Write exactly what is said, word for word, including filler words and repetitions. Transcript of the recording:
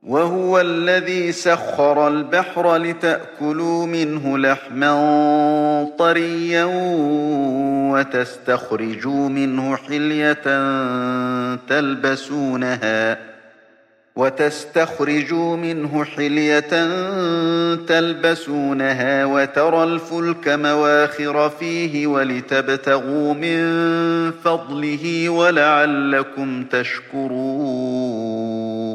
وهو الذي سخر البحر لتأكلوا منه لحما طريا وتستخرجوا منه حلية تلبسونها وتستخرجوا منه حلية تلبسونها وترى الفلك مواخر فيه ولتبتغوا من فضله ولعلكم تشكرون